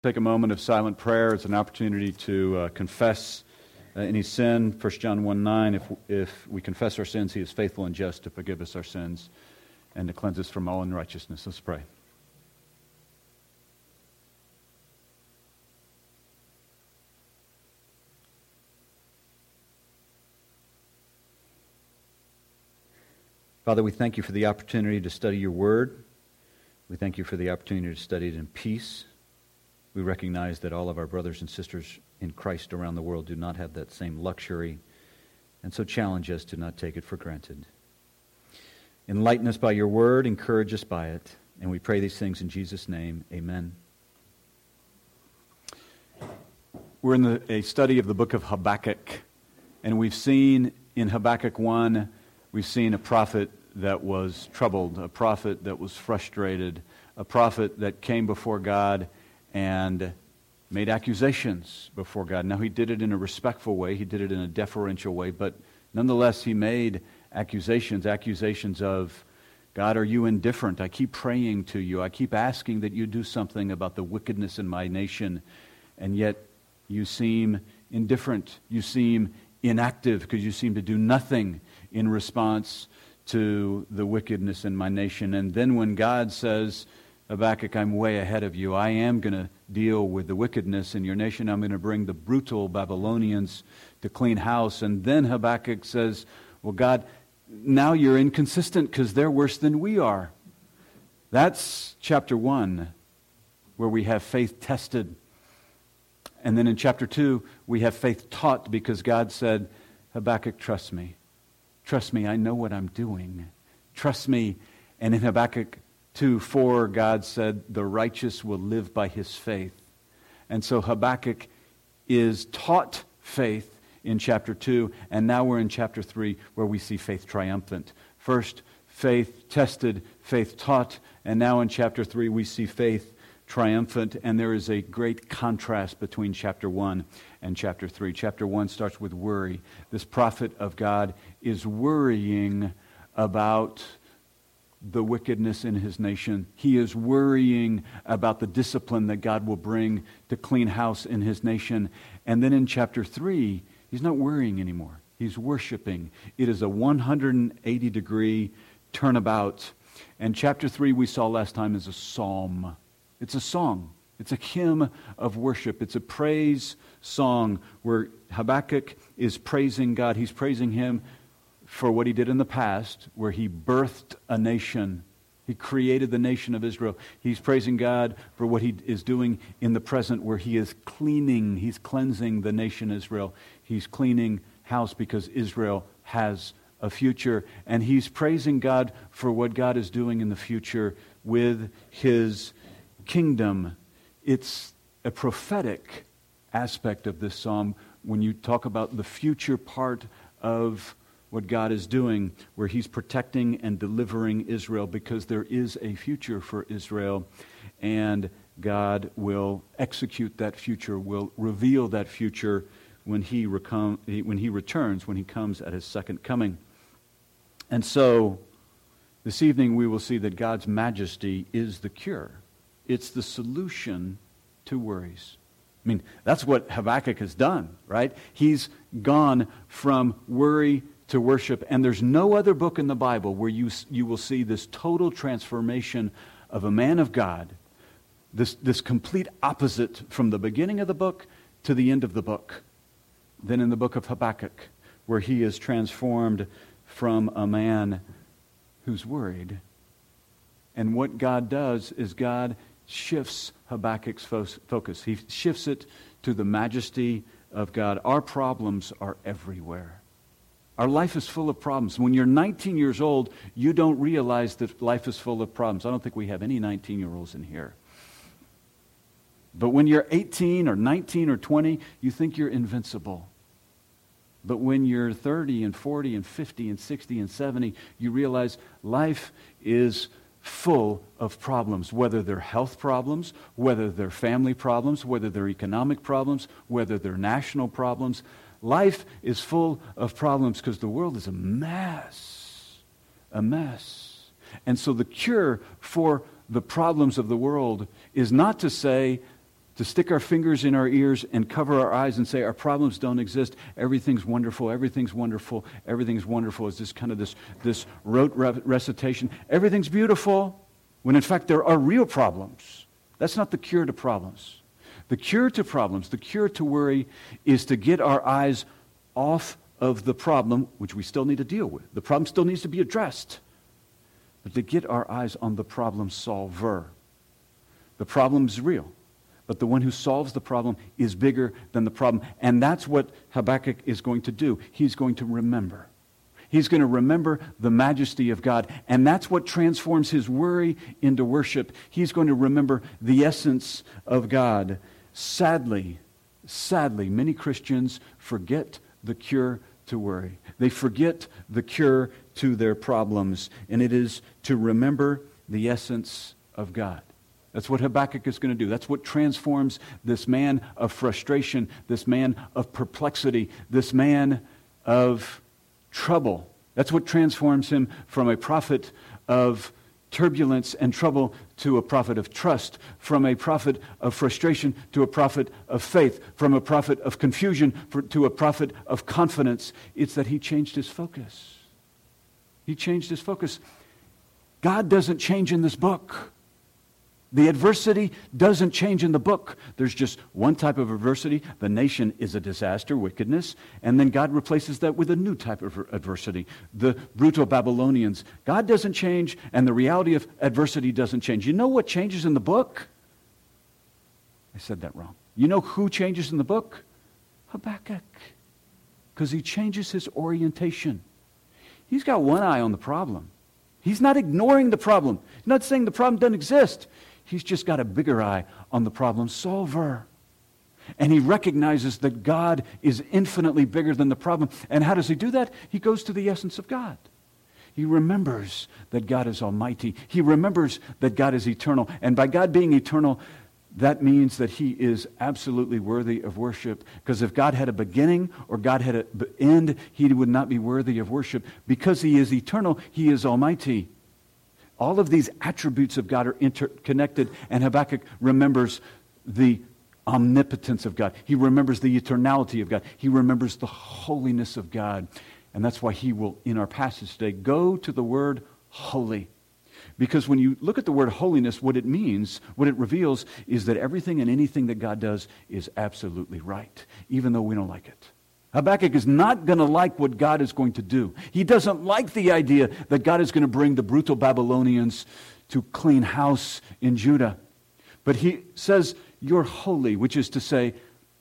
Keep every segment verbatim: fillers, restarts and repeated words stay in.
Take a moment of silent prayer as an opportunity to uh, confess uh, any sin. First John one nine, if, if we confess our sins, He is faithful and just to forgive us our sins and to cleanse us from all unrighteousness. Let's pray. Father, we thank You for the opportunity to study Your Word. We thank You for the opportunity to study it in peace. We recognize that all of our brothers and sisters in Christ around the world do not have that same luxury, and so challenge us to not take it for granted. Enlighten us by Your Word, encourage us by it, and we pray these things in Jesus' name. Amen. We're in the, a study of the book of Habakkuk, and we've seen in Habakkuk one, we've seen a prophet that was troubled, a prophet that was frustrated, a prophet that came before God and made accusations before God. Now, he did it in a respectful way. He did it in a deferential way. But nonetheless, he made accusations, accusations of, God, are You indifferent? I keep praying to You. I keep asking that You do something about the wickedness in my nation. And yet, You seem indifferent. You seem inactive because You seem to do nothing in response to the wickedness in my nation. And then when God says, Habakkuk, I'm way ahead of you. I am going to deal with the wickedness in your nation. I'm going to bring the brutal Babylonians to clean house. And then Habakkuk says, well, God, now You're inconsistent because they're worse than we are. That's chapter one, where we have faith tested. And then in chapter two, we have faith taught because God said, Habakkuk, trust me. Trust me, I know what I'm doing. Trust me. And in Habakkuk two four, God said, the righteous will live by his faith. And so Habakkuk is taught faith in chapter two, and now we're in chapter three where we see faith triumphant. First, faith tested, faith taught, and now in chapter three we see faith triumphant, and there is a great contrast between chapter one and chapter three. Chapter one starts with worry. This prophet of God is worrying about the wickedness in his nation. He is worrying about the discipline that God will bring to clean house in his nation. And then in chapter three, he's not worrying anymore. He's worshiping. It is a one hundred eighty degree turnabout. And chapter three we saw last time is a psalm. It's a song. It's a hymn of worship. It's a praise song where Habakkuk is praising God. He's praising Him for what He did in the past, where He birthed a nation. He created the nation of Israel. He's praising God for what He is doing in the present, where He is cleaning, He's cleansing the nation Israel. He's cleaning house because Israel has a future. And He's praising God for what God is doing in the future with His kingdom. It's a prophetic aspect of this psalm when you talk about the future part of what God is doing, where He's protecting and delivering Israel, because there is a future for Israel, and God will execute that future, will reveal that future when He recom- when He returns, when He comes at His second coming. And so, this evening we will see that God's majesty is the cure. It's the solution to worries. I mean, that's what Habakkuk has done, right? He's gone from worry to worship, and there's no other book in the Bible where you you will see this total transformation of a man of God, this, this complete opposite from the beginning of the book to the end of the book, than in the book of Habakkuk, where he is transformed from a man who's worried. And what God does is God shifts Habakkuk's fo- focus. He shifts it to the majesty of God. Our problems are everywhere. Our life is full of problems. When you're nineteen years old, you don't realize that life is full of problems. I don't think we have any nineteen-year-olds in here. But when you're eighteen or nineteen or twenty, you think you're invincible. But when you're thirty and forty and fifty and sixty and seventy, you realize life is full of problems, whether they're health problems, whether they're family problems, whether they're economic problems, whether they're national problems. Life is full of problems because the world is a mess. A mess. And so the cure for the problems of the world is not to say, to stick our fingers in our ears and cover our eyes and say our problems don't exist. Everything's wonderful. Everything's wonderful. Everything's wonderful. Is this kind of this, this rote re- recitation. Everything's beautiful, when in fact there are real problems. That's not the cure to problems. The cure to problems, the cure to worry, is to get our eyes off of the problem, which we still need to deal with. The problem still needs to be addressed. But to get our eyes on the problem solver. The problem's real. But the one who solves the problem is bigger than the problem. And that's what Habakkuk is going to do. He's going to remember. He's going to remember the majesty of God. And that's what transforms his worry into worship. He's going to remember the essence of God. Sadly, sadly, many Christians forget the cure to worry. They forget the cure to their problems. And it is to remember the essence of God. That's what Habakkuk is going to do. That's what transforms this man of frustration, this man of perplexity, this man of trouble. That's what transforms him from a prophet of turbulence and trouble to a prophet of trust, from a prophet of frustration to a prophet of faith, from a prophet of confusion for, to a prophet of confidence. It's that he changed his focus. He changed his focus. God doesn't change in this book. The adversity doesn't change in the book. There's just one type of adversity. The nation is a disaster, wickedness. And then God replaces that with a new type of adversity. The brutal Babylonians. God doesn't change, and the reality of adversity doesn't change. You know what changes in the book? I said that wrong. You know who changes in the book? Habakkuk. Because he changes his orientation. He's got one eye on the problem. He's not ignoring the problem. He's not saying the problem doesn't exist. He's just got a bigger eye on the problem solver. And he recognizes that God is infinitely bigger than the problem. And how does he do that? He goes to the essence of God. He remembers that God is almighty. He remembers that God is eternal. And by God being eternal, that means that he is absolutely worthy of worship. Because if God had a beginning or God had an end, he would not be worthy of worship. Because he is eternal, he is almighty. All of these attributes of God are interconnected, and Habakkuk remembers the omnipotence of God. He remembers the eternality of God. He remembers the holiness of God. And that's why he will, in our passage today, go to the word holy. Because when you look at the word holiness, what it means, what it reveals, is that everything and anything that God does is absolutely right, even though we don't like it. Habakkuk is not going to like what God is going to do. He doesn't like the idea that God is going to bring the brutal Babylonians to clean house in Judah. But he says, you're holy, which is to say,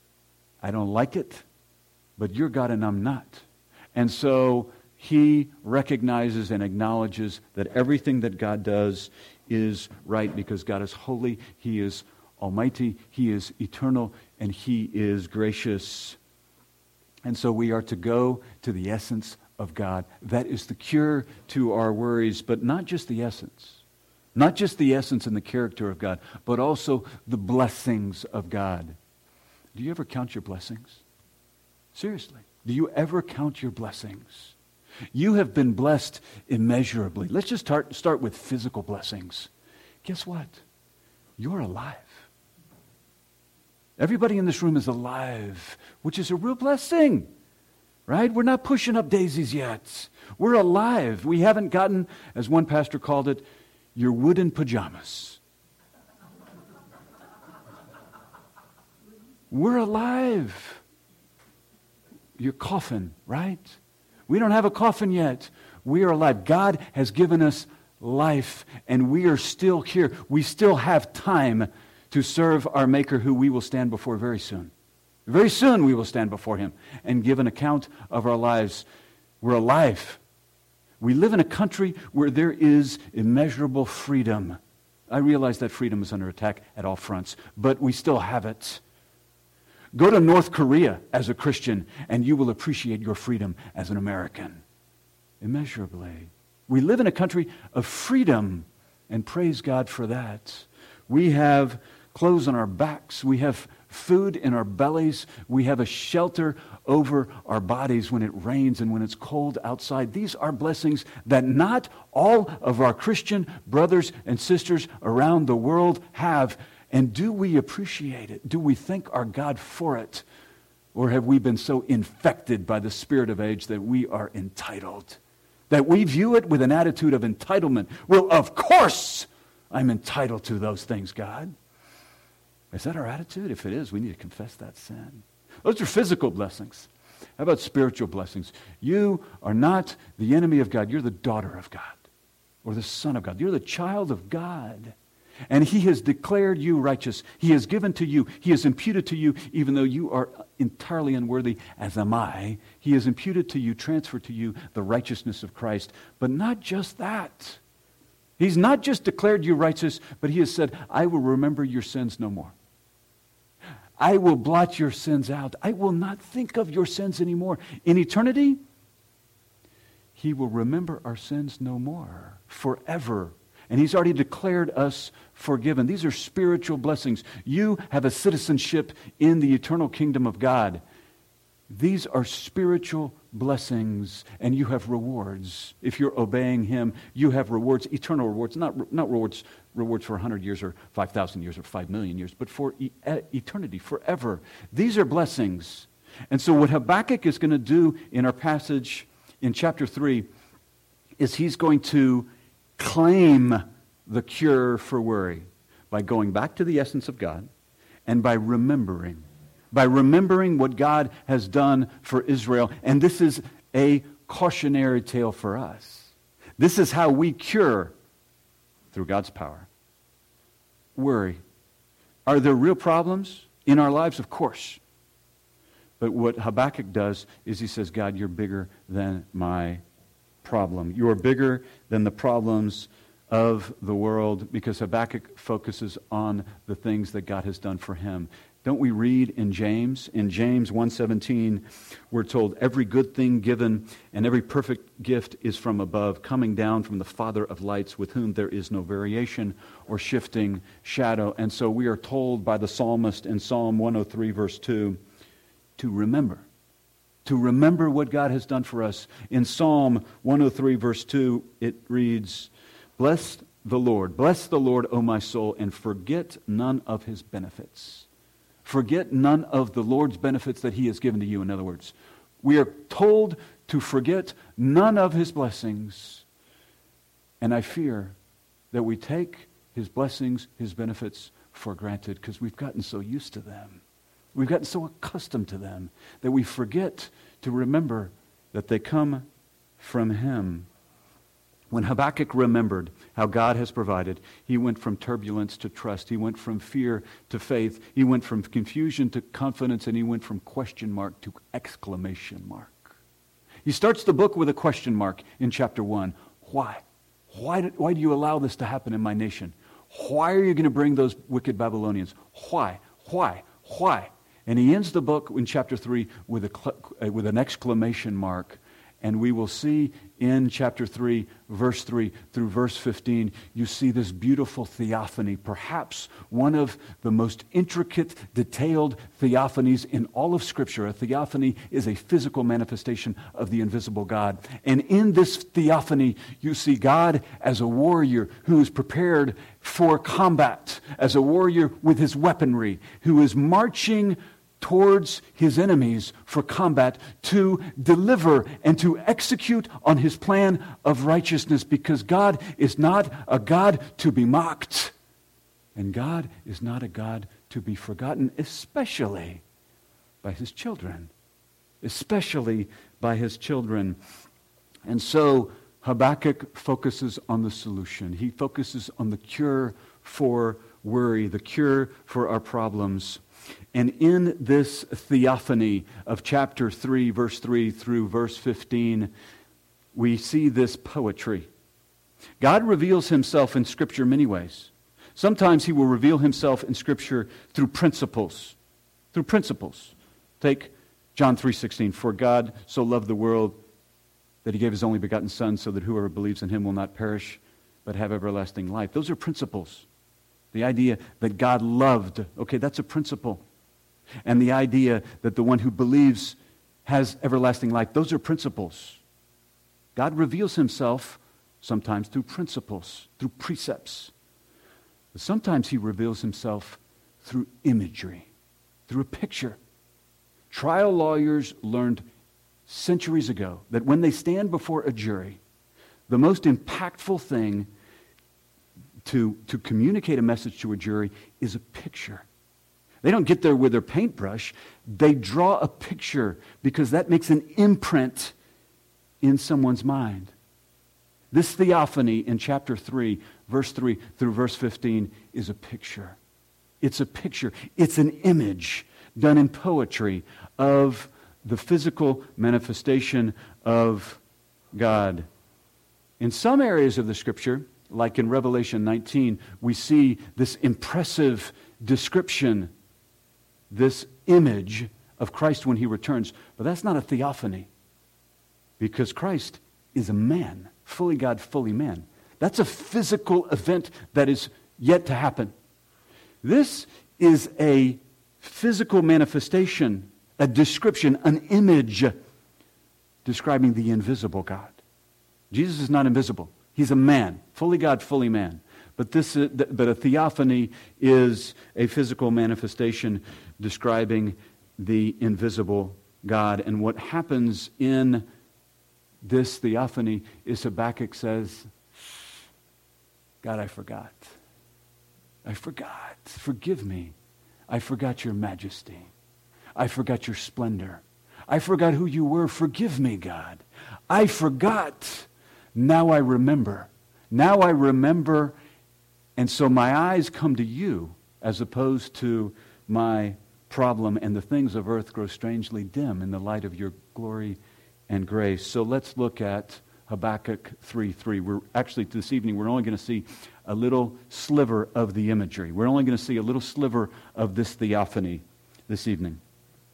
I don't like it, but you're God and I'm not. And so he recognizes and acknowledges that everything that God does is right because God is holy, he is almighty, he is eternal, and he is gracious. And so we are to go to the essence of God. That is the cure to our worries, but not just the essence. Not just the essence and the character of God, but also the blessings of God. Do you ever count your blessings? Seriously. Do you ever count your blessings? You have been blessed immeasurably. Let's just start, start with physical blessings. Guess what? You're alive. Everybody in this room is alive, which is a real blessing, right? We're not pushing up daisies yet. We're alive. We haven't gotten, as one pastor called it, your wooden pajamas. We're alive. Your coffin, right? We don't have a coffin yet. We are alive. God has given us life, and we are still here. We still have time to serve our Maker, who we will stand before very soon. Very soon we will stand before him and give an account of our lives. We're alive. We live in a country where there is immeasurable freedom. I realize that freedom is under attack at all fronts, but we still have it. Go to North Korea as a Christian, and you will appreciate your freedom as an American. Immeasurably. We live in a country of freedom, and praise God for that. We have clothes on our backs. We have food in our bellies. We have a shelter over our bodies when it rains and when it's cold outside. These are blessings that not all of our Christian brothers and sisters around the world have. And do we appreciate it? Do we thank our God for it? Or have we been so infected by the spirit of age that we are entitled? That we view it with an attitude of entitlement. Well, of course I'm entitled to those things, God. Is that our attitude? If it is, we need to confess that sin. Those are physical blessings. How about spiritual blessings? You are not the enemy of God. You're the daughter of God or the son of God. You're the child of God. And he has declared you righteous. He has given to you. He has imputed to you, even though you are entirely unworthy, as am I. He has imputed to you, transferred to you the righteousness of Christ. But not just that. He's not just declared you righteous, but he has said, I will remember your sins no more. I will blot your sins out. I will not think of your sins anymore. In eternity, he will remember our sins no more, forever. And he's already declared us forgiven. These are spiritual blessings. You have a citizenship in the eternal kingdom of God. These are spiritual blessings, and you have rewards. If you're obeying him, you have rewards, eternal rewards, not, not rewards rewards for one hundred years or five thousand years or five million years, but for e- eternity, forever. These are blessings. And so what Habakkuk is going to do in our passage in chapter three is he's going to claim the cure for worry by going back to the essence of God and by remembering. By remembering what God has done for Israel. And this is a cautionary tale for us. This is how we cure, through God's power, worry. Are there real problems in our lives? Of course. But what Habakkuk does is he says, God, you're bigger than my problem. You are bigger than the problems of the world, because Habakkuk focuses on the things that God has done for him. Don't we read in James? In James one seventeen, we're told, every good thing given and every perfect gift is from above, coming down from the Father of lights, with whom there is no variation or shifting shadow. And so we are told by the psalmist in Psalm one oh three, verse two, to remember. To remember what God has done for us. In Psalm one oh three, verse two, it reads, Bless the Lord, bless the Lord, O my soul, and forget none of his benefits. Forget none of the Lord's benefits that he has given to you, in other words. We are told to forget none of his blessings. And I fear that we take his blessings, his benefits for granted because we've gotten so used to them. We've gotten so accustomed to them that we forget to remember that they come from him. When Habakkuk remembered how God has provided, he went from turbulence to trust. He went from fear to faith. He went from confusion to confidence, and he went from question mark to exclamation mark. He starts the book with a question mark in chapter one. Why? Why do, why do you allow this to happen in my nation? Why are you going to bring those wicked Babylonians? Why? Why? Why? And he ends the book in chapter three with, a, with an exclamation mark. And we will see in chapter three, verse three through verse fifteen, you see this beautiful theophany, perhaps one of the most intricate, detailed theophanies in all of Scripture. A theophany is a physical manifestation of the invisible God. And in this theophany, you see God as a warrior who is prepared for combat, as a warrior with his weaponry, who is marching towards his enemies for combat to deliver and to execute on his plan of righteousness, because God is not a God to be mocked, and God is not a God to be forgotten, especially by his children, especially by his children. And so Habakkuk focuses on the solution. He focuses on the cure for worry, the cure for our problems. And in this theophany of chapter three, verse three through verse fifteen, we see this poetry. God reveals himself in Scripture many ways. Sometimes he will reveal himself in Scripture through principles. Through principles. Take John three sixteen. For God so loved the world that he gave his only begotten Son, so that whoever believes in him will not perish, but have everlasting life. Those are principles. The idea that God loved, okay, that's a principle. And the idea that the one who believes has everlasting life, those are principles. God reveals himself sometimes through principles, through precepts. But sometimes he reveals himself through imagery, through a picture. Trial lawyers learned centuries ago that when they stand before a jury, the most impactful thing to, to communicate a message to a jury is a picture. They don't get there with their paintbrush. They draw a picture because that makes an imprint in someone's mind. This theophany in chapter three, verse three through verse fifteen is a picture. It's a picture. It's an image done in poetry of the physical manifestation of God. In some areas of the Scripture, like in Revelation nineteen, we see this impressive description, this image of Christ when He returns. But that's not a theophany, because Christ is a man, fully God, fully man. That's a physical event that is yet to happen. This is a physical manifestation, a description, an image describing the invisible God. Jesus is not invisible. He's a man, fully God, fully man. But this, but a theophany is a physical manifestation describing the invisible God. And what happens in this theophany is Habakkuk says, God, I forgot. I forgot. Forgive me. I forgot your majesty. I forgot your splendor. I forgot who you were. Forgive me, God. I forgot. Now I remember. Now I remember, and so my eyes come to you as opposed to my problem, and the things of earth grow strangely dim in the light of your glory and grace. So let's look at Habakkuk three three. We're actually, this evening, we're only going to see a little sliver of the imagery. We're only going to see a little sliver of this theophany this evening.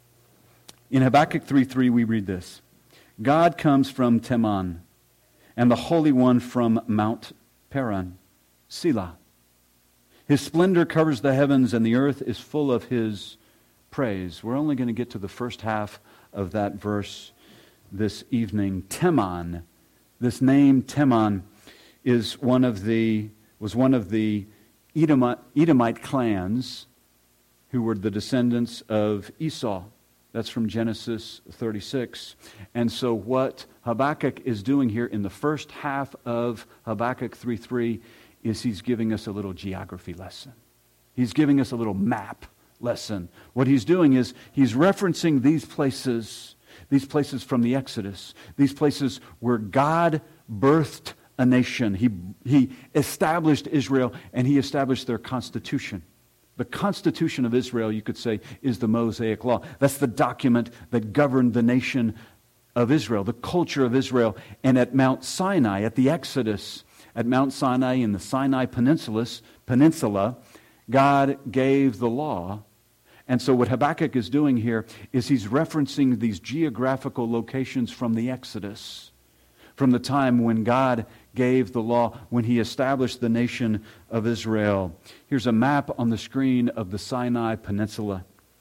In Habakkuk three three, we read this: God comes from Teman, and the Holy One from Mount Paran, Selah. His splendor covers the heavens, and the earth is full of His praise. We're only going to get to the first half of that verse this evening. Teman, this name Teman, is one of the was one of the Edomite, Edomite clans who were the descendants of Esau. That's from Genesis thirty-six. And so what Habakkuk is doing here in the first half of Habakkuk three three is he's giving us a little geography lesson. He's giving us a little map lesson. What he's doing is he's referencing these places, these places from the Exodus, these places where God birthed a nation. He, he established Israel, and He established their constitution. The Constitution of Israel, you could say, is the Mosaic Law. That's the document that governed the nation of Israel, the culture of Israel. And at Mount Sinai, at the Exodus, at Mount Sinai in the Sinai Peninsula, Peninsula, God gave the law. And so what Habakkuk is doing here is he's referencing these geographical locations from the Exodus, from the time when God gave the law, when He established the nation of Israel. Here's a map on the screen of the Sinai Peninsula.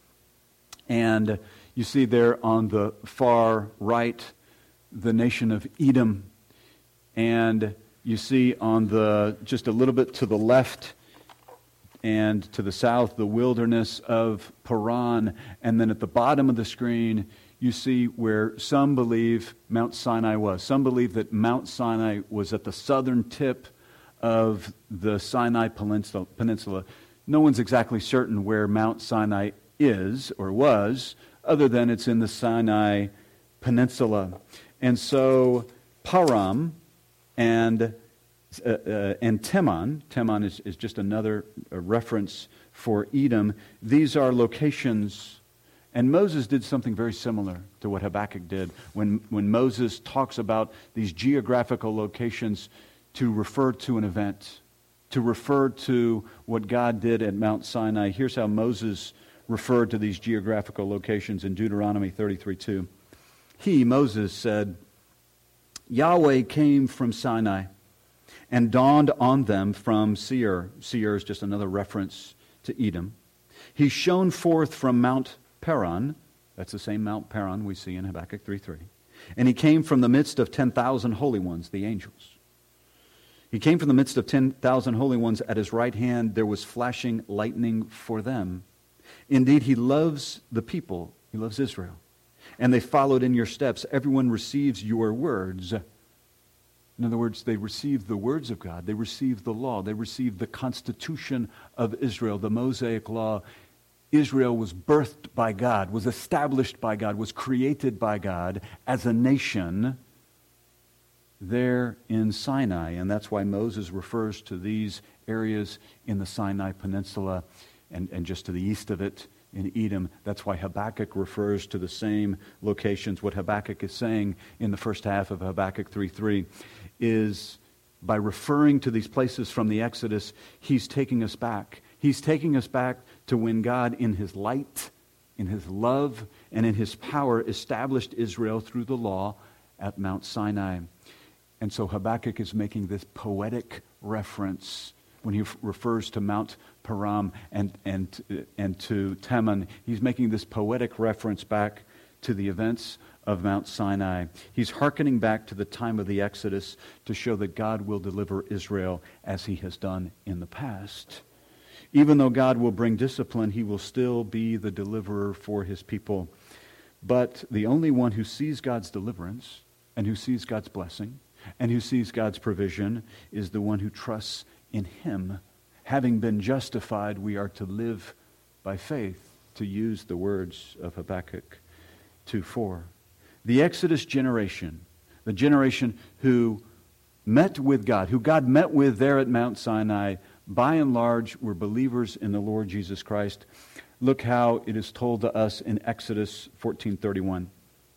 And you see there on the far right the nation of Edom. And you see on the just a little bit to the left and to the south the wilderness of Paran. And then at the bottom of the screen you see where some believe Mount Sinai was. Some believe that Mount Sinai was at the southern tip of the Sinai Peninsula. No one's exactly certain where Mount Sinai is or was, other than it's in the Sinai Peninsula. And so Param and uh, uh, and Teman, Teman is, is just another uh, reference for Edom. These are locations. And Moses did something very similar to what Habakkuk did. When, when Moses talks about these geographical locations to refer to an event, to refer to what God did at Mount Sinai, here's how Moses referred to these geographical locations in Deuteronomy thirty-three two. He, Moses, said, Yahweh came from Sinai and dawned on them from Seir. Seir is just another reference to Edom. He shone forth from Mount Paran, that's the same Mount Paran we see in Habakkuk three three. And He came from the midst of ten thousand holy ones, the angels. He came from the midst of ten thousand holy ones. At his right hand there was flashing lightning for them. Indeed, he loves the people. He loves Israel. And they followed in your steps. Everyone receives your words. In other words, they received the words of God. They received the law. They received the constitution of Israel, the Mosaic law. Israel was birthed by God, was established by God, was created by God as a nation there in Sinai. And that's why Moses refers to these areas in the Sinai Peninsula and, and just to the east of it in Edom. That's why Habakkuk refers to the same locations. What Habakkuk is saying in the first half of Habakkuk three three is, by referring to these places from the Exodus, he's taking us back. He's taking us back to when God, in his light, in his love, and in his power, established Israel through the law at Mount Sinai. And so Habakkuk is making this poetic reference when he f- refers to Mount Paran and, and, and to Teman. He's making this poetic reference back to the events of Mount Sinai. He's hearkening back to the time of the Exodus to show that God will deliver Israel as he has done in the past. Even though God will bring discipline, he will still be the deliverer for his people. But the only one who sees God's deliverance and who sees God's blessing and who sees God's provision is the one who trusts in him. Having been justified, we are to live by faith, to use the words of Habakkuk two four. The Exodus generation, the generation who met with God, who God met with there at Mount Sinai, by and large were believers in the Lord Jesus Christ. Look how it is told to us in Exodus fourteen thirty-one.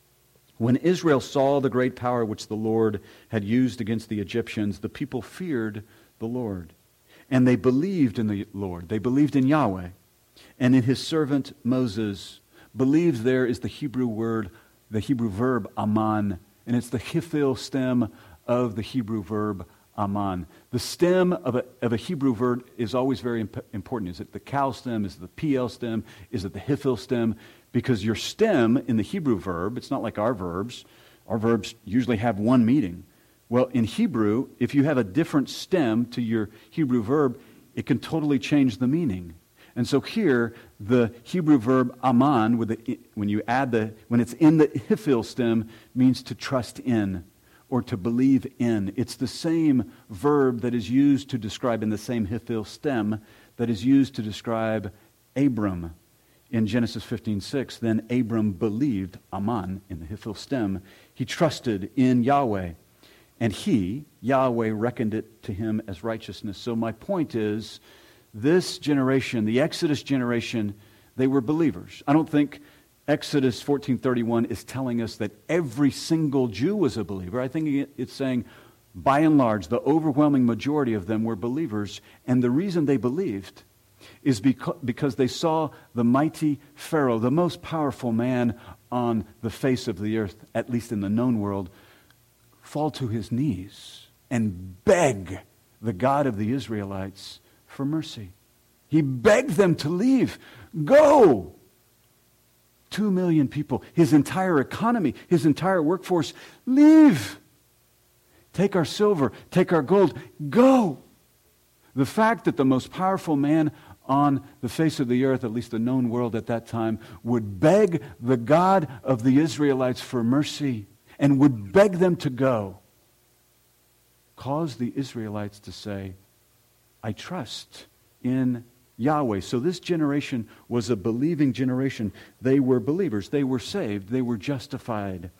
When Israel saw the great power which the Lord had used against the Egyptians, the people feared the Lord. And they believed in the Lord. They believed in Yahweh and in his servant Moses. Believed there is the Hebrew word, the Hebrew verb aman. And it's the hifil stem of the Hebrew verb aman. The stem of a, of a Hebrew verb is always very imp- important. Is it the kal stem? Is it the pl stem? Is it the hifil stem? Because your stem in the Hebrew verb, it's not like our verbs. Our verbs usually have one meaning. Well, in Hebrew, if you have a different stem to your Hebrew verb, it can totally change the meaning. And so here, the Hebrew verb aman, with the, when you add the, when it's in the hifil stem, means to trust in or to believe in. It's the same verb that is used to describe, in the same hifil stem, that is used to describe Abram. In Genesis fifteen six, then Abram believed, aman, in the hifil stem. He trusted in Yahweh. And he, Yahweh, reckoned it to him as righteousness. So my point is, this generation, the Exodus generation, they were believers. I don't think Exodus fourteen thirty-one is telling us that every single Jew was a believer. I think it's saying, by and large, the overwhelming majority of them were believers. And the reason they believed is because, because they saw the mighty Pharaoh, the most powerful man on the face of the earth, at least in the known world, fall to his knees and beg the God of the Israelites for mercy. He begged them to leave. Go! Two million people, his entire economy, his entire workforce, leave! Take our silver, take our gold, go! The fact that the most powerful man on the face of the earth, at least the known world at that time, would beg the God of the Israelites for mercy and would beg them to go, caused the Israelites to say, I trust in Yahweh. So this generation was a believing generation. They were believers. They were saved. They were justified.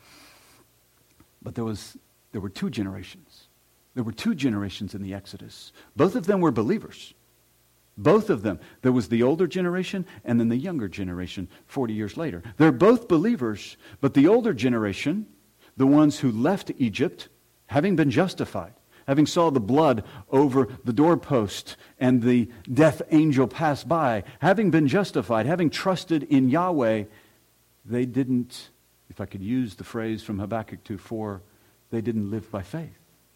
But there was there were two generations. There were two generations in the Exodus. Both of them were believers. Both of them. There was the older generation and then the younger generation forty years later. They're both believers, but the older generation, the ones who left Egypt, having been justified, having saw the blood over the doorpost and the death angel pass by, having been justified, having trusted in Yahweh, they didn't, if I could use the phrase from Habakkuk two four, they didn't live by faith.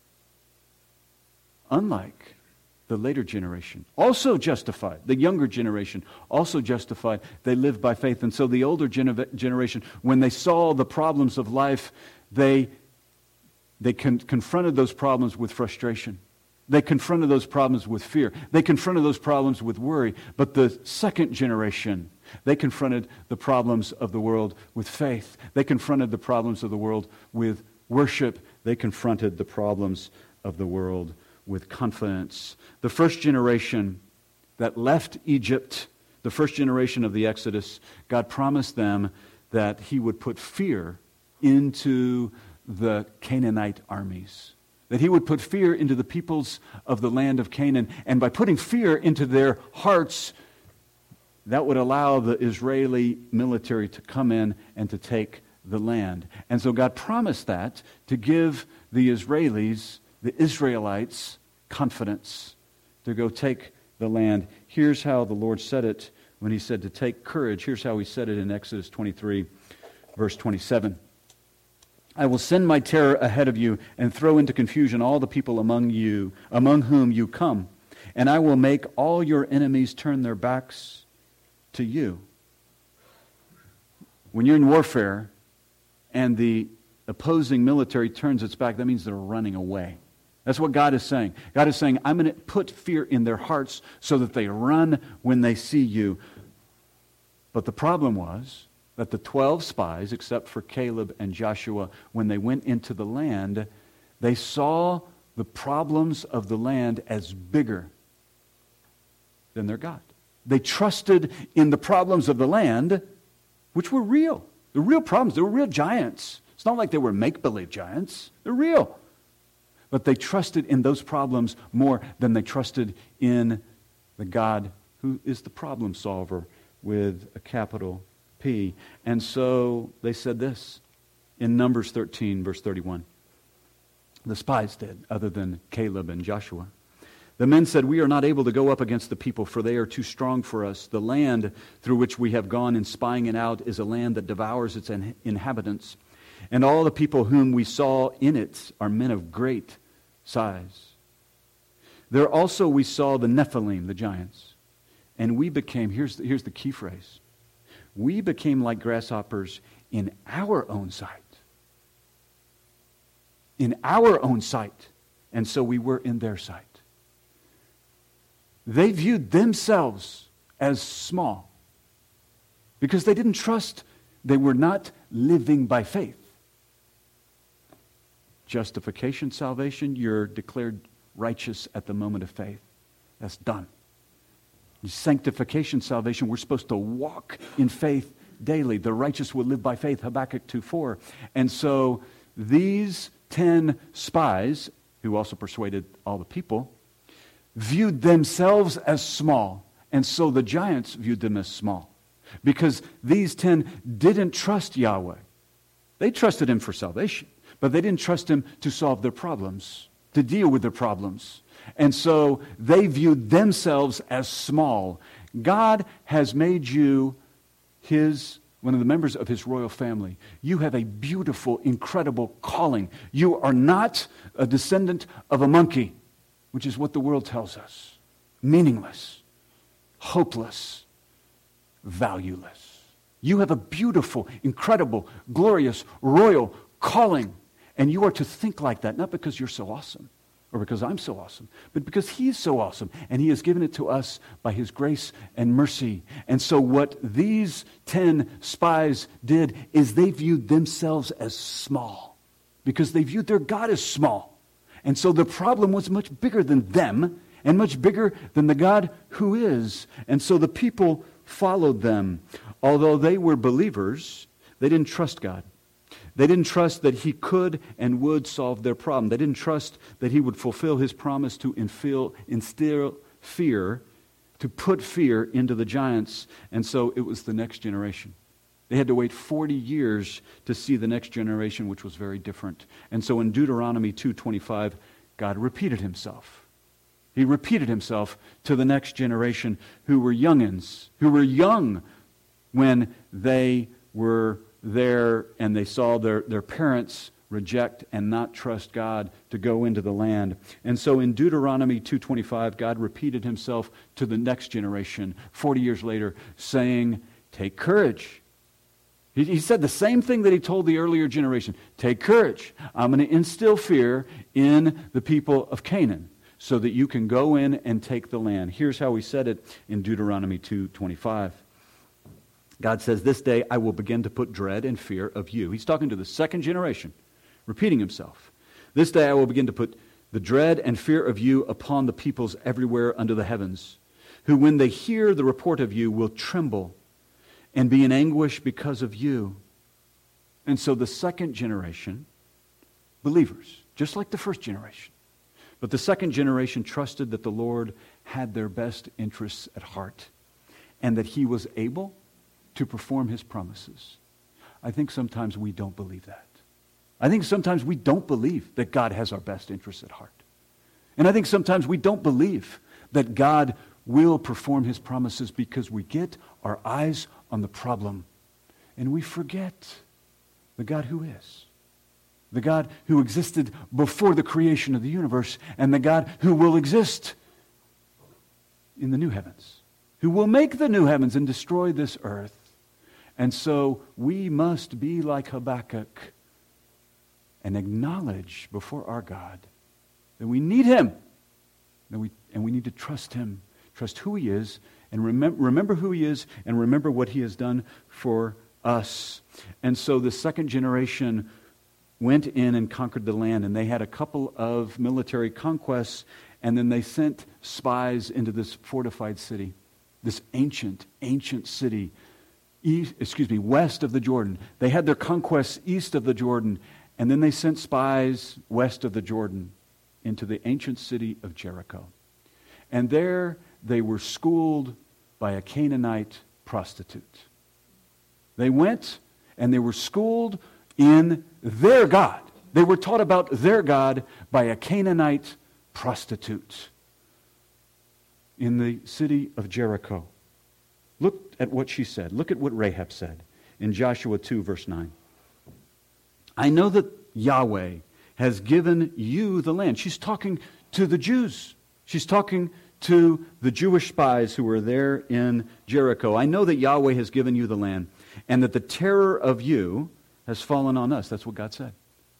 Unlike the later generation, also justified, the younger generation, also justified, they lived by faith. And so the older gener- generation, when they saw the problems of life, they, they con- confronted those problems with frustration. They confronted those problems with fear. They confronted those problems with worry. But the second generation, they confronted the problems of the world with faith. They confronted the problems of the world with worship. They confronted the problems of the world with confidence. The first generation that left Egypt, the first generation of the Exodus, God promised them that he would put fear into the Canaanite armies. That he would put fear into the peoples of the land of Canaan. And by putting fear into their hearts, that would allow the Israeli military to come in and to take the land. And so God promised that to give the Israelis, the Israelites, confidence to go take the land. Here's how the Lord said it when he said to take courage. Here's how he said it in Exodus twenty-three, verse twenty-seven. I will send my terror ahead of you and throw into confusion all the people among you, among whom you come, and I will make all your enemies turn their backs to you. When you're in warfare and the opposing military turns its back, that means they're running away. That's what God is saying. God is saying, I'm going to put fear in their hearts so that they run when they see you. But the problem was that the twelve spies, except for Caleb and Joshua, when they went into the land, they saw the problems of the land as bigger than their God. They trusted in the problems of the land, which were real. The real problems. They were real giants. It's not like they were make-believe giants. They're real. But they trusted in those problems more than they trusted in the God who is the problem solver with a capital P. And so they said this in Numbers thirteen, verse thirty-one. The spies did, other than Caleb and Joshua. The men said, we are not able to go up against the people, for they are too strong for us. The land through which we have gone in spying it out is a land that devours its inhabitants. And all the people whom we saw in it are men of great size. There also we saw the Nephilim, the giants. And we became, here's the, here's the key phrase, we became like grasshoppers in our own sight. In our own sight. And so we were in their sight. They viewed themselves as small because they didn't trust. They were not living by faith. Justification, salvation, you're declared righteous at the moment of faith. That's done. Sanctification, salvation, we're supposed to walk in faith daily. The righteous will live by faith, Habakkuk two four. And so these ten spies, who also persuaded all the people, viewed themselves as small. And so the giants viewed them as small. Because these ten didn't trust Yahweh. They trusted him for salvation. But they didn't trust him to solve their problems, to deal with their problems. And so they viewed themselves as small. God has made you his, one of the members of his royal family. You have a beautiful, incredible calling. You are not a descendant of a monkey, which is what the world tells us. Meaningless, hopeless, valueless. You have a beautiful, incredible, glorious, royal calling. And you are to think like that, not because you're so awesome, or because I'm so awesome, but because he's so awesome, and he has given it to us by his grace and mercy. And so what these ten spies did is they viewed themselves as small, because they viewed their God as small. And so the problem was much bigger than them, and much bigger than the God who is. And so the people followed them. Although they were believers, they didn't trust God. They didn't trust that he could and would solve their problem. They didn't trust that he would fulfill his promise to infill, instill fear, to put fear into the giants. And so it was the next generation. They had to wait forty years to see the next generation, which was very different. And so in Deuteronomy two twenty-five, God repeated himself. He repeated himself to the next generation who were youngins, who were young when they were there and they saw their, their parents reject and not trust God to go into the land. And so in Deuteronomy two twenty-five, God repeated himself to the next generation forty years later, saying, take courage. He, he said the same thing that he told the earlier generation. Take courage. I'm going to instill fear in the people of Canaan so that you can go in and take the land. Here's how he said it in Deuteronomy two twenty-five. God says, this day I will begin to put dread and fear of you. He's talking to the second generation, repeating himself. This day I will begin to put the dread and fear of you upon the peoples everywhere under the heavens, who when they hear the report of you will tremble and be in anguish because of you. And so the second generation, believers, just like the first generation, but the second generation trusted that the Lord had their best interests at heart and that he was able to perform his promises. I think sometimes we don't believe that. I think sometimes we don't believe that God has our best interests at heart. And I think sometimes we don't believe that God will perform his promises because we get our eyes on the problem and we forget the God who is. The God who existed before the creation of the universe, and the God who will exist in the new heavens, who will make the new heavens and destroy this earth. And so we must be like Habakkuk and acknowledge before our God that we need him, that we, and we need to trust him, trust who he is, and remember, remember who he is, and remember what he has done for us. And so the second generation went in and conquered the land, and they had a couple of military conquests, and then they sent spies into this fortified city, this ancient, ancient city, east, excuse me, west of the Jordan. They had their conquests east of the Jordan, and then they sent spies west of the Jordan into the ancient city of Jericho. And there they were schooled by a Canaanite prostitute. They went and they were schooled in their God. They were taught about their God by a Canaanite prostitute in the city of Jericho. Look at what she said. Look at what Rahab said in Joshua two, verse nine. I know that Yahweh has given you the land. She's talking to the Jews. She's talking to the Jewish spies who were there in Jericho. I know that Yahweh has given you the land, and that the terror of you has fallen on us. That's what God said.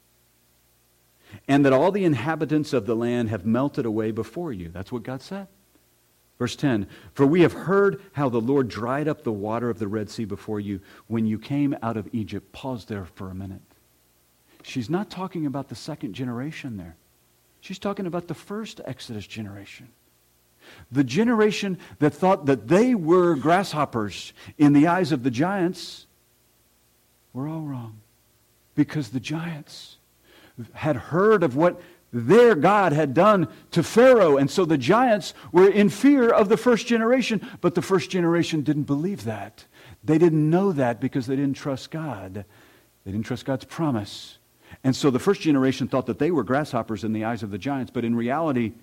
And that all the inhabitants of the land have melted away before you. That's what God said. Verse ten, for we have heard how the Lord dried up the water of the Red Sea before you when you came out of Egypt. Pause there for a minute. She's not talking about the second generation there. She's talking about the first Exodus generation. The generation that thought that they were grasshoppers in the eyes of the giants were all wrong. Because the giants had heard of what their God had done to Pharaoh. And so the giants were in fear of the first generation. But the first generation didn't believe that. They didn't know that because they didn't trust God. They didn't trust God's promise. And so the first generation thought that they were grasshoppers in the eyes of the giants. But in reality,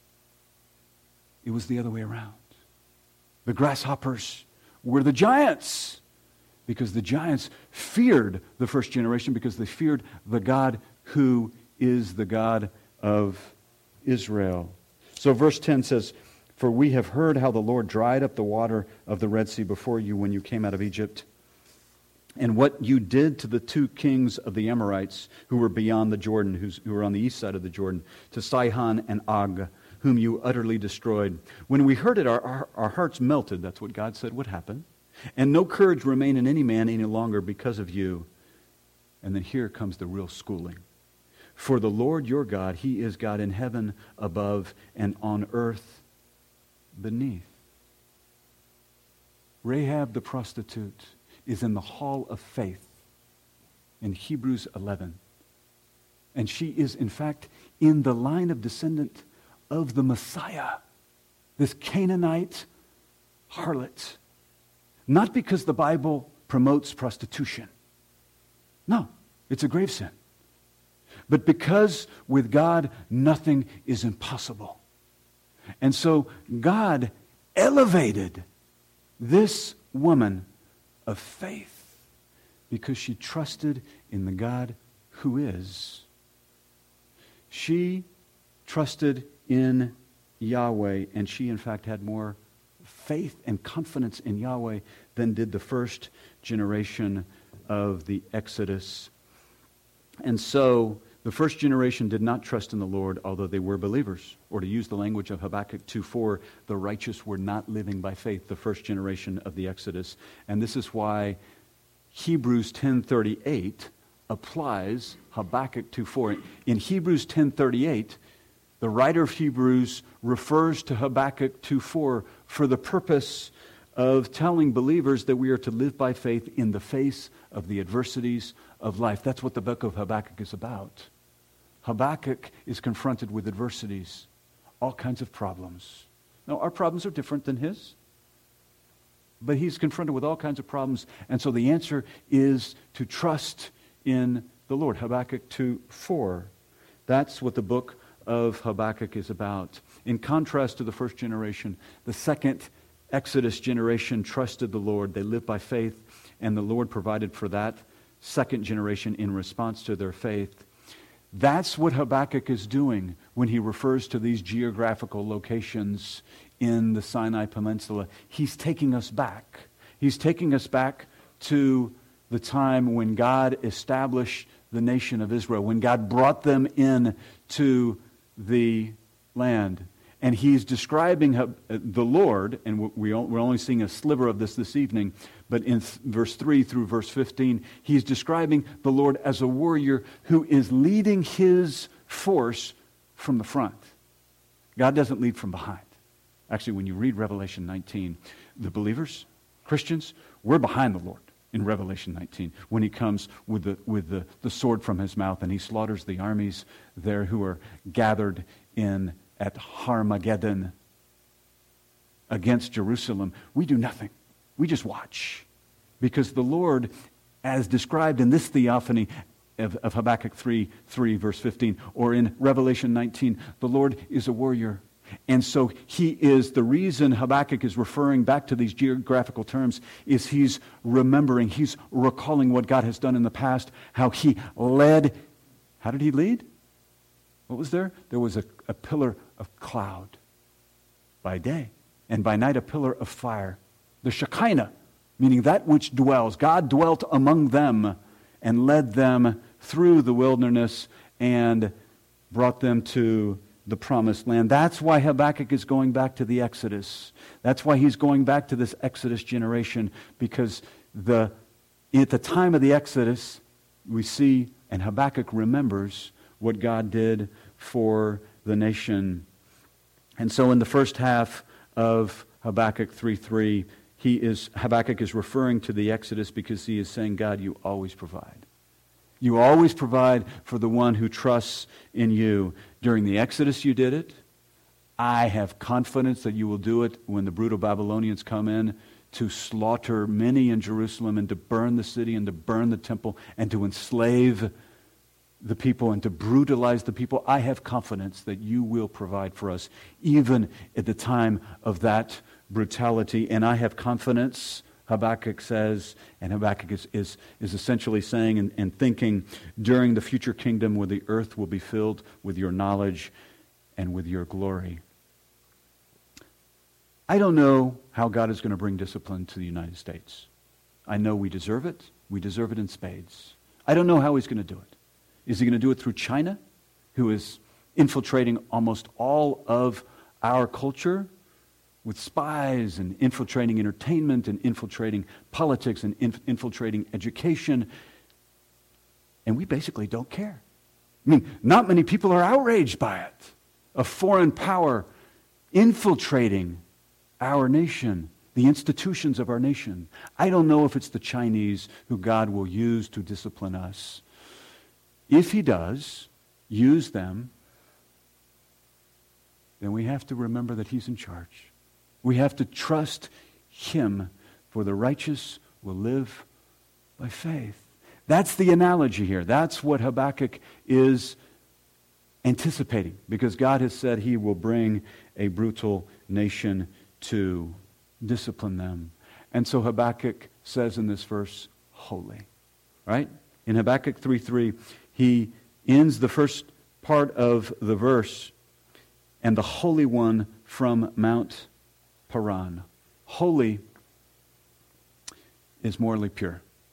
it was the other way around. The grasshoppers were the giants. Because the giants feared the first generation because they feared the God who is the God of Israel. So verse ten says, for we have heard how the Lord dried up the water of the Red Sea before you when you came out of Egypt, and what you did to the two kings of the Amorites who were beyond the Jordan, who's, who were on the east side of the Jordan, to Sihon and Og, whom you utterly destroyed. When we heard it, our, our, our hearts melted. That's what God said would happen. And no courage remained in any man any longer because of you. And then here comes the real schooling. For the Lord your God, He is God in heaven above and on earth beneath. Rahab the prostitute is in the hall of faith in Hebrews eleven. And she is, in fact, in the line of descendant of the Messiah, this Canaanite harlot. Not because the Bible promotes prostitution. No, it's a grave sin. But because with God, nothing is impossible. And so God elevated this woman of faith because she trusted in the God who is. She trusted in Yahweh, and she in fact had more faith and confidence in Yahweh than did the first generation of the Exodus. And so The first generation did not trust in the Lord, although they were believers. Or to use the language of Habakkuk two four, the righteous were not living by faith, the first generation of the Exodus. And this is why Hebrews ten thirty-eight applies Habakkuk two four. In Hebrews ten thirty-eight, the writer of Hebrews refers to Habakkuk two four for the purpose of telling believers that we are to live by faith in the face of the adversities of life. That's what the book of Habakkuk is about. Habakkuk is confronted with adversities, all kinds of problems. Now, our problems are different than his, but he's confronted with all kinds of problems, and so the answer is to trust in the Lord. Habakkuk two four. That's what the book of Habakkuk is about. In contrast to the first generation, the second Exodus generation trusted the Lord. They lived by faith, and the Lord provided for that second generation in response to their faith. That's what Habakkuk is doing when he refers to these geographical locations in the Sinai Peninsula. He's taking us back. He's taking us back to the time when God established the nation of Israel, when God brought them in to the land. And he's describing the Lord, and we're only seeing a sliver of this this evening, but in verse three through verse fifteen, he's describing the Lord as a warrior who is leading his force from the front. God doesn't lead from behind. Actually, when you read Revelation nineteen, the believers, Christians, we're behind the Lord in Revelation nineteen when he comes with the, with the, the sword from his mouth and he slaughters the armies there who are gathered in at Harmageddon against Jerusalem. We do nothing. We just watch. Because the Lord, as described in this theophany of, of Habakkuk three, three, verse fifteen, or in Revelation nineteen, the Lord is a warrior. And so he is, the reason Habakkuk is referring back to these geographical terms is he's remembering, he's recalling what God has done in the past, how he led. How did he lead? What was there? There was a, a pillar of cloud by day, and by night a pillar of fire. The Shekinah, meaning that which dwells. God dwelt among them and led them through the wilderness and brought them to the promised land. That's why Habakkuk is going back to the Exodus. That's why he's going back to this Exodus generation, because the at the time of the Exodus, we see, and Habakkuk remembers what God did for the nation. And so in the first half of Habakkuk three three, he is Habakkuk is referring to the Exodus because he is saying, God, you always provide. You always provide for the one who trusts in you. During the Exodus you did it. I have confidence that you will do it when the brutal Babylonians come in to slaughter many in Jerusalem and to burn the city and to burn the temple and to enslave the people and to brutalize the people. I have confidence that you will provide for us even at the time of that brutality. And I have confidence, Habakkuk says, and Habakkuk is, is, is essentially saying and, and thinking, during the future kingdom where the earth will be filled with your knowledge and with your glory. I don't know how God is going to bring discipline to the United States. I know we deserve it. We deserve it in spades. I don't know how he's going to do it. Is he going to do it through China, who is infiltrating almost all of our culture with spies and infiltrating entertainment and infiltrating politics and inf- infiltrating education? And we basically don't care. I mean, not many people are outraged by it. A foreign power infiltrating our nation, the institutions of our nation. I don't know if it's the Chinese who God will use to discipline us. If he does use them, then we have to remember that he's in charge. We have to trust him, for the righteous will live by faith. That's the analogy here. That's what Habakkuk is anticipating, because God has said he will bring a brutal nation to discipline them. And so Habakkuk says in this verse, holy. Right? In Habakkuk three three, he ends the first part of the verse, and the Holy One from Mount Paran. Holy is morally pure.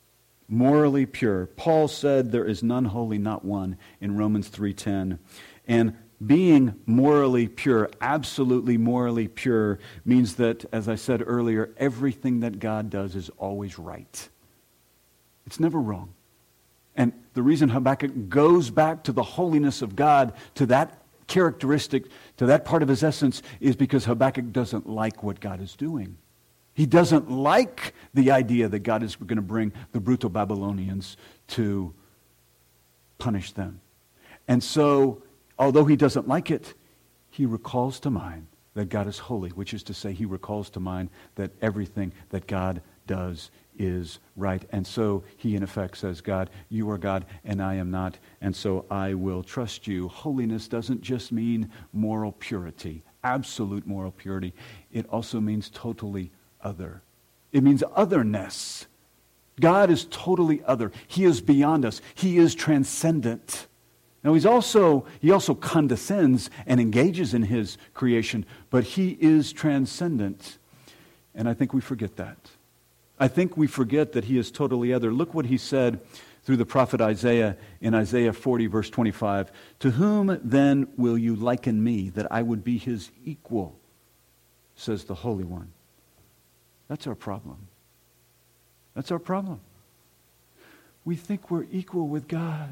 morally pure. Paul said there is none holy, not one, in Romans three ten. And being morally pure, absolutely morally pure, means that, as I said earlier, everything that God does is always right. It's never wrong. And the reason Habakkuk goes back to the holiness of God, to that characteristic, to that part of his essence, is because Habakkuk doesn't like what God is doing. He doesn't like the idea that God is going to bring the brutal Babylonians to punish them. And so, although he doesn't like it, he recalls to mind that God is holy, which is to say he recalls to mind that everything that God does is right. And so he in effect says, God, you are God and I am not, and so I will trust you. Holiness doesn't just mean moral purity, absolute moral purity. It also means totally other. It means otherness. God is totally other. He is beyond us. He is transcendent. Now he's also, he also condescends and engages in his creation, but he is transcendent. And I think we forget that. I think we forget that he is totally other. Look what he said through the prophet Isaiah in Isaiah forty, verse twenty-five. To whom then will you liken me, that I would be his equal, says the Holy One. That's our problem. That's our problem. We think we're equal with God.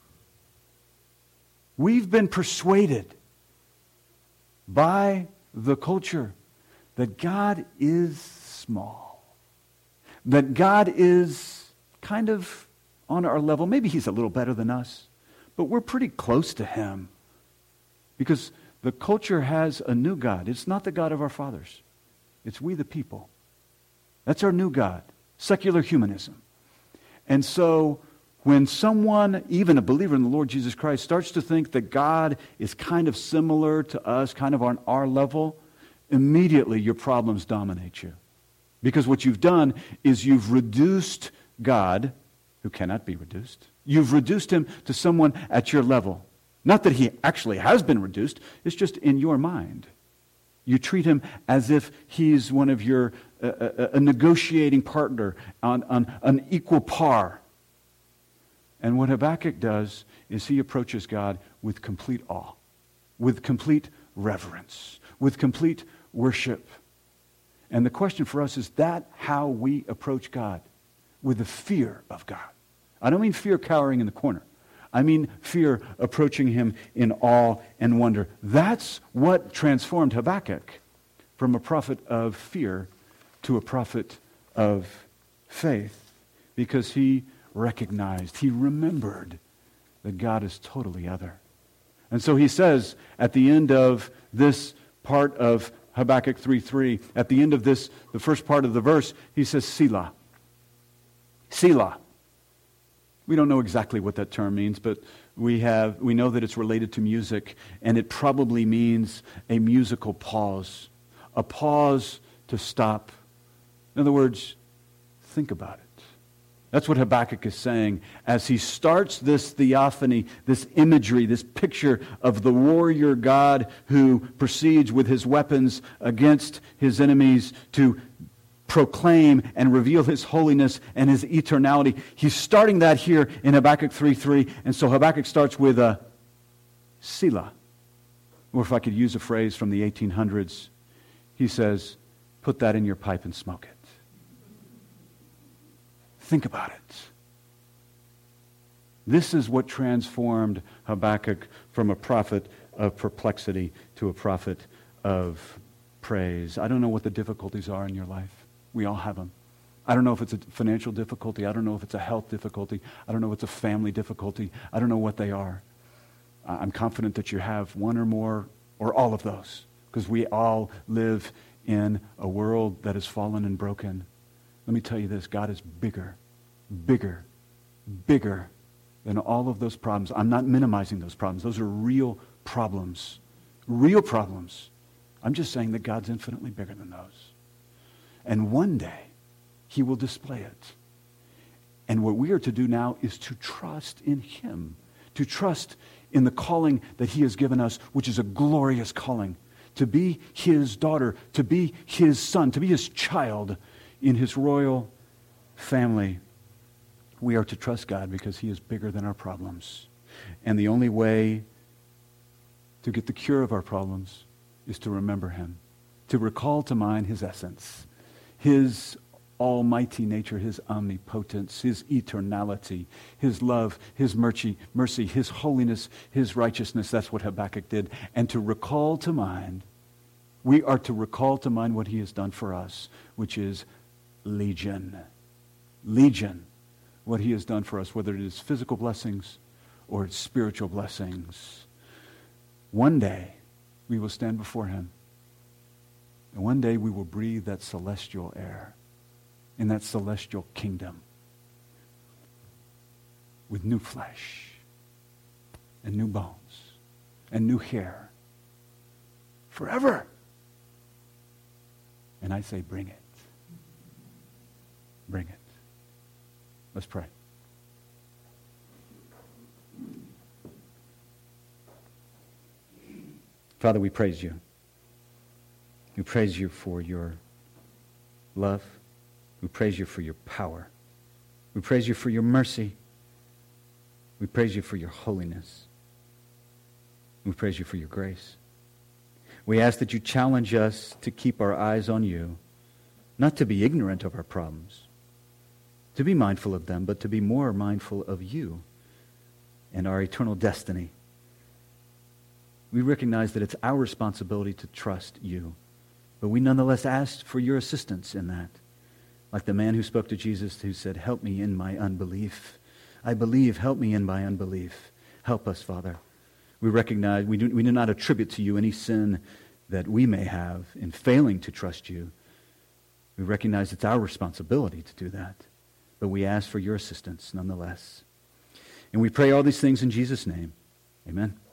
We've been persuaded by the culture that God is small. That God is kind of on our level. Maybe he's a little better than us, but we're pretty close to him. Because the culture has a new God. It's not the God of our fathers. It's we the people. That's our new God. Secular humanism. And so when someone, even a believer in the Lord Jesus Christ, starts to think that God is kind of similar to us, kind of on our level, immediately your problems dominate you. Because what you've done is you've reduced God, who cannot be reduced. You've reduced him to someone at your level. Not that he actually has been reduced, it's just in your mind. You treat him as if he's one of your, uh, a, a negotiating partner on, on an equal par. And what Habakkuk does is he approaches God with complete awe, with complete reverence, with complete worship. And the question for us is that how we approach God? With the fear of God. I don't mean fear cowering in the corner. I mean fear approaching him in awe and wonder. That's what transformed Habakkuk from a prophet of fear to a prophet of faith. Because he recognized, he remembered that God is totally other. And so he says at the end of this part of Habakkuk three three, at the end of this, the first part of the verse, he says, Selah. Selah. We don't know exactly what that term means, but we have we know that it's related to music, and it probably means a musical pause. A pause to stop. In other words, think about it. That's what Habakkuk is saying as he starts this theophany, this imagery, this picture of the warrior God who proceeds with his weapons against his enemies to proclaim and reveal his holiness and his eternality. He's starting that here in Habakkuk three three, and so Habakkuk starts with a Selah. Or if I could use a phrase from the eighteen hundreds, he says, put that in your pipe and smoke it. Think about it. This is what transformed Habakkuk from a prophet of perplexity to a prophet of praise. I don't know what the difficulties are in your life. We all have them. I don't know if it's a financial difficulty. I don't know if it's a health difficulty. I don't know if it's a family difficulty. I don't know what they are. I'm confident that you have one or more or all of those, because we all live in a world that is fallen and broken. Let me tell you this, God is bigger, bigger, bigger than all of those problems. I'm not minimizing those problems. Those are real problems, real problems. I'm just saying that God's infinitely bigger than those. And one day, he will display it. And what we are to do now is to trust in him, to trust in the calling that he has given us, which is a glorious calling, to be his daughter, to be his son, to be his child in his royal family. We are to trust God because he is bigger than our problems. And the only way to get the cure of our problems is to remember him, to recall to mind his essence, his almighty nature, his omnipotence, his eternality, his love, his mercy, mercy, his holiness, his righteousness. That's what Habakkuk did. And to recall to mind, we are to recall to mind what he has done for us, which is legion. Legion. What he has done for us, whether it is physical blessings or it's spiritual blessings. One day, we will stand before him. And one day we will breathe that celestial air in that celestial kingdom with new flesh and new bones and new hair forever. And I say, bring it. Bring it. Let's pray. Father, we praise you. We praise you for your love. We praise you for your power. We praise you for your mercy. We praise you for your holiness. We praise you for your grace. We ask that you challenge us to keep our eyes on you, not to be ignorant of our problems, to be mindful of them, but to be more mindful of you and our eternal destiny. We recognize that it's our responsibility to trust you, but we nonetheless ask for your assistance in that. Like the man who spoke to Jesus who said, help me in my unbelief. I believe, help me in my unbelief. Help us, Father. We recognize, we do, we do not attribute to you any sin that we may have in failing to trust you. We recognize it's our responsibility to do that. But we ask for your assistance nonetheless. And we pray all these things in Jesus' name. Amen.